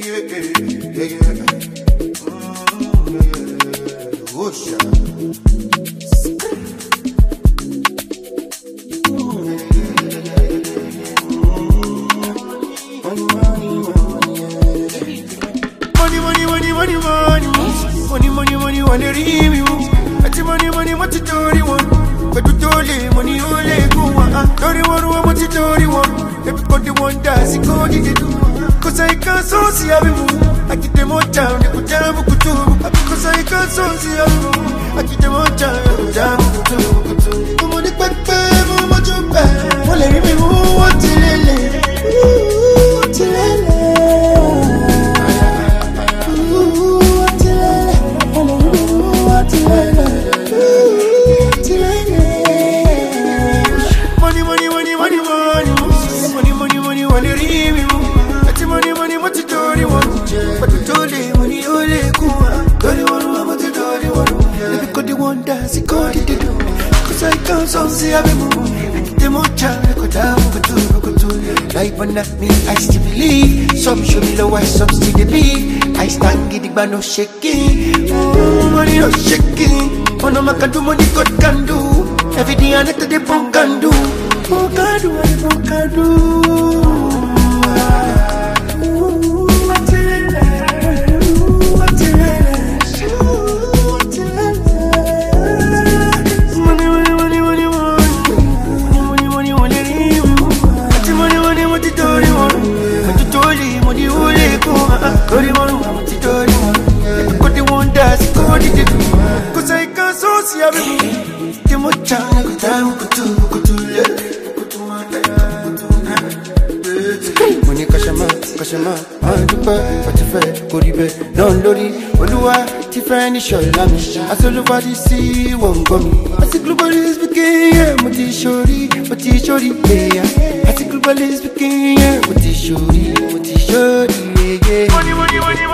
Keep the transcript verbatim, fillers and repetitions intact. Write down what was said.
yeah, yeah. Mm, yeah. Oh, yeah. Money, money, money, money, money, money, money, money, money, review. Ati money, money, what you do, you want? But you told me, money, only go on. Don't you want what you do, you want? Everybody want that, see, go, did you do? Cause I can't so see how we move. I keep them on down, they put down, put two. Cause I can't so see how we move. I keep them on down, they put down, put two, put two. Come on, the back, back, come on, jump back. Well, let me move, what you lele. Ooh, what you lele. Money, money, money, money, money, money, money, money, money, review. Ati money, money, what you do, you want? But you told me, money, only go on. Don't you want what you do, you want? Let me go the one dance, it go the do. Cause I can't so see how we move. I get them on time, I go down, go to, go to. Life on that me, I still believe. Some show me the why, some still the beat. I stand giddy, but no shaking. Oh, money, no shaking. Oh, no, I can do money, God can do. Everything I need to the punk can do. Oh, can do, what the punk can do. Cause I can't so see how we move. The more time I go down, go to, go to, go to my life. Money kashama, kashama, I do pay, but you fair, go to bed, don't lorry. Oluwa, different is your lami. I saw nobody see one gummy. I see globally speaking, yeah, Moti Shori, Moti Shori, yeah. I see globally speaking, yeah, Moti Shori, Moti Shori, yeah. Money, money, money.